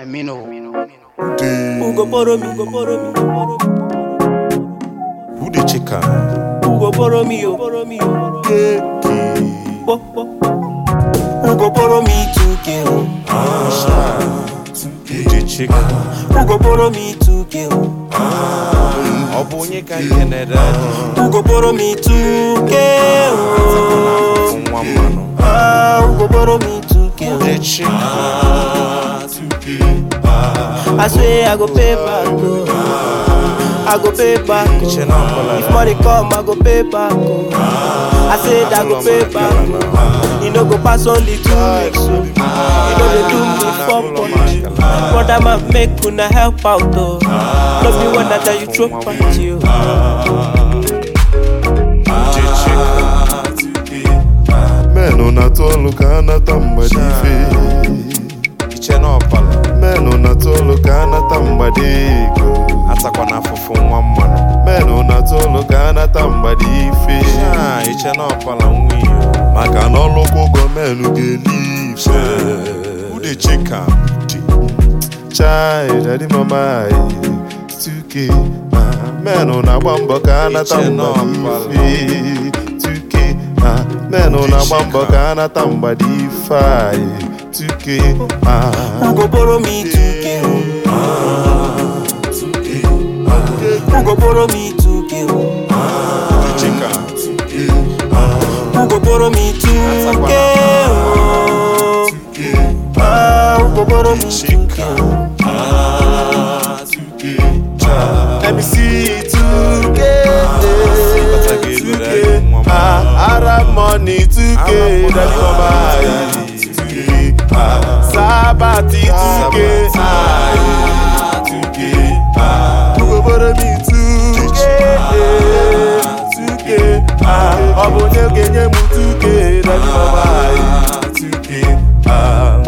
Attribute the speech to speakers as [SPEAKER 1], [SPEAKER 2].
[SPEAKER 1] Mino.
[SPEAKER 2] Who go borrow me? Who
[SPEAKER 3] the chicken?
[SPEAKER 2] Who go borrow me? Who go borrow me 2K?
[SPEAKER 3] Who the chicken?
[SPEAKER 2] Who go borrow me 2K?
[SPEAKER 3] Obunye ka yeneda.
[SPEAKER 2] Who go borrow me 2K? Who go borrow me 2K?
[SPEAKER 3] Who the chicken?
[SPEAKER 2] I swear I go pay back. I go pay back. If money come, I go pay back. I said I go pay back. You know go pass on the 2 weeks. You know they do me for punch. Brother man make una help out though. Love me when I tell you throw at you.
[SPEAKER 4] Men una tolu kana tambadife. Men una tolu kana tambadiko.
[SPEAKER 3] Atakwa na fufu nwa mmanu.
[SPEAKER 4] Men una tolu kana tambadife.
[SPEAKER 3] Iche na opala nwi.
[SPEAKER 4] Maka n'ọlụkwụ gọọmenti ga-elife.
[SPEAKER 3] Who the chicken?
[SPEAKER 4] Child, daddy mama, 2K. Men una-agba mbọ ka anata mbadife. 2K. Men una-agba mbọ ka anata mbadife. 2K.
[SPEAKER 2] Who go borrow me 2K? Who go borrow me 2K?
[SPEAKER 3] The chicken.
[SPEAKER 2] Who go borrow me 2K? Who go borrow me 2K?
[SPEAKER 4] Let me see 2K. 2K. Arab money 2K. Daddy mama, 2K. Sabati 2K. 2K. Who go borrow me 2K? 2K. Obonye genye mu 2K. Daddy mama, 2K.